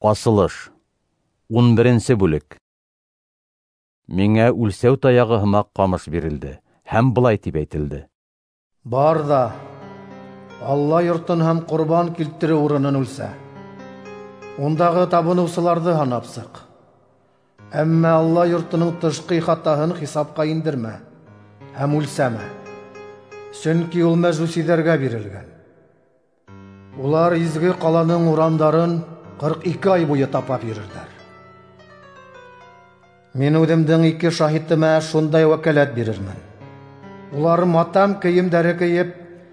Асылыш. 11-нче бүлек. Миңа үлсәү таягы һымак камыш бирелде, һәм былай дип әйтелде. Бар да, Алла йортын һәм курбан килтерү урынын үлсә. Ундагы табынусыларды һанап сык. Әмма Алла йортының тышкы хатаһын хисапка индермә һәм үлсәмә. Чөнки ул мәҗүсиләргә бирелгән. Улар изге каланың урандарын 42 ай буе тапап йөрерләр. Мин үҙемдең 2 шаһитыма шундай вәкаләт бирермен. Улар матам киемдәре киеп,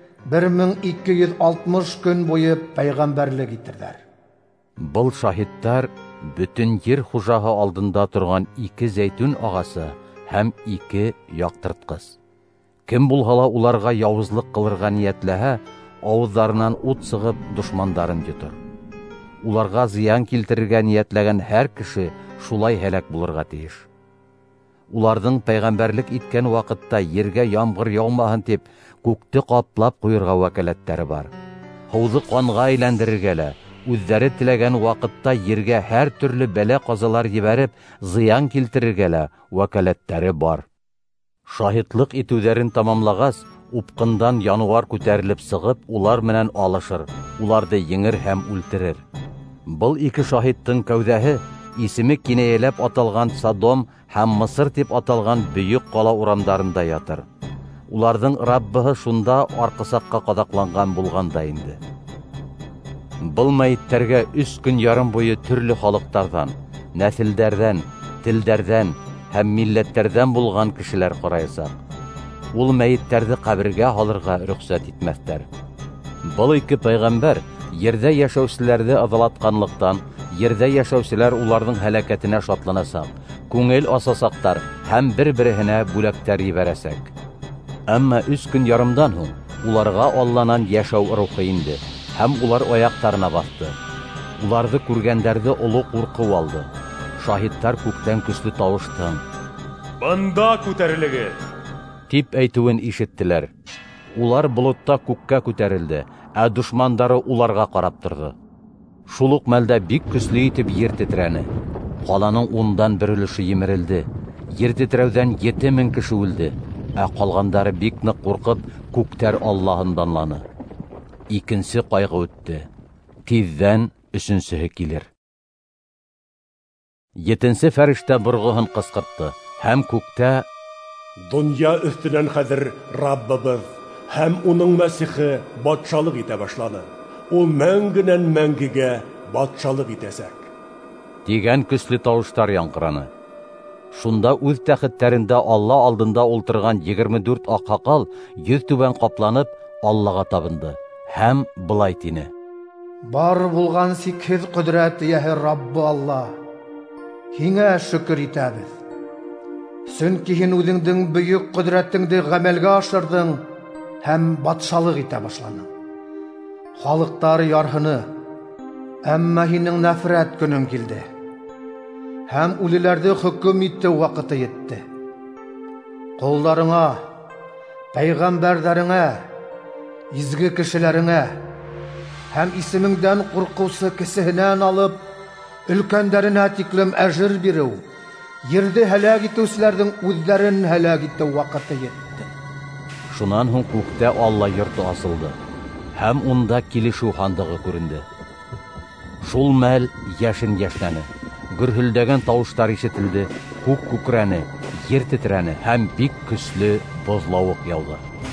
1260 көн буе пәйгамбәрлек итерләр. Был шаһиттар бөтен җир хуҗаһы алдында торган 2 зәйтүн агасы һәм 2 яктырткыс. Кем булһа ла уларга явызлык кылырга ниятләһә, авызларынан ут сыгып душмандарын йотыр. Уларга зыян килтерергә ниятләгән һәр кеше шулай һәлак булырга тиеш. Уларның пәйгамбәрлек иткән вакытта ергә ямгыр яумаһын дип, күкте каплап куйырга вәкаләтләре бар. Һауҙы канга әйләндерергә лә, үҙҙәре теләгән вакытта ергә һәр төрлө бәлә казалар ебәреп, зыян килтерергә лә вәкаләтләре бар. Шаһитлык итүҙәрен тамамлагас, упҡындан януар күтәрелеп сығып, улар менән алышыр, уларҙы еңер һәм үлтерер. Был 2 шаһиттың кәүҙәһе исеме кинәйәләп аталған Содом һәм Мысыр дип аталған бөйөк ҡала урамдарында ятыр. Уларҙың Раббыһы шунда арҡысаҡҡа ҡаҙаҡланған булғанда инде. Был мәйеттәргә 3 көн ярым буйы төрлө халыҡтарҙан, нәҫелдәрҙән, телдәрҙән һәм милләттәрҙән булған кешеләр ҡараясаҡ. Ул мәйеттәрҙе ҡәбергә һалырға рөхсәт итмәҫтәр. Был 2 пәйғәмбәр ерҙә йәшәүселәрҙе ыҙалатҡанлыҡтан, ерҙә йәшәүселәр уларҙың һәләкәтенә шатланасаҡ, күңел асасаҡтар һәм бер-береһенә бүләктәр ебәрәсәк. Әммә 3 көн ярымдан һуң уларға Алланан йәшәү рухы инде, һәм улар аяҡтарына баҫты. Уларҙы күргәндәрҙе оло ҡурҡыу алды. Шаһиттар күктән көслө тауыштың «Бында күтәрелегеҙ!» тип әйтеүен ишеттеләр. Улар болотта күккә күтәрелде, ә душмандары уларға ҡарап торҙо. Шул уҡ мәлдә бик көслө итеп ер тетрәне. Ҡаланың 10-дан 1 өлөшө емерелде. Ер тетрәүҙән 7000 кеше үлде, ә ҡалғандары бик ныҡ ҡурҡып, күктәр Аллаһын данланы. 2-нсе ҡайғы үтте. Тиҙҙән 3-нсеһе килер. 7-нсе фәрештә борғоһын ҡысҡыртты, һәм күктә: «Донъя өҫтөнән хәҙер Раббыбыҙ һәм уның Мәсихе батшалыҡ итә башланы. Ул мәңгенән мәңгегә батшалыҡ итәсәк» тигән көслө тауыштар яңғыраны. Шунда үҙ тәхеттәрендә Алла алдында ултырған 24 аҡһаҡал йөҙ түбән ҡапланып Аллаға табынды һәм былай тине: Бар булған сикһеҙ ҡөҙрәт эйәһе Раббы Алла, һиңә шөкөр итәбеҙ. Сөнки һин үҙеңдең бөйөк ҡөҙрәтеңде ғәмәлгә ашырҙың һәм батшалыҡ итә башланың. Халыҡтар ярһыны, әммә һинең нәфрәт көнөң килде. Һәм үлеләрҙе хөкөм итеү ваҡыты етте. Ҡолдарыңа, пәйғәмбәрҙәреңә, изге кешеләреңә һәм исемеңдән ҡурҡыусы кесеһенән алып, өлкәндәренә тиклем әжер биреү, ерҙе һәләк итеүселәрҙең үҙҙәрен һәләк итеү ваҡыты етте. Шунан һуң күктә Алла йорто асылды, һәм унда килешеү һандығы күренде. Шул мәл йәшен йәшнәне, гөрһөлдәгән тауыштар ишетелде, күк күкрәне, ер тетрәне һәм бик көслө боҙлауыҡ яуҙы.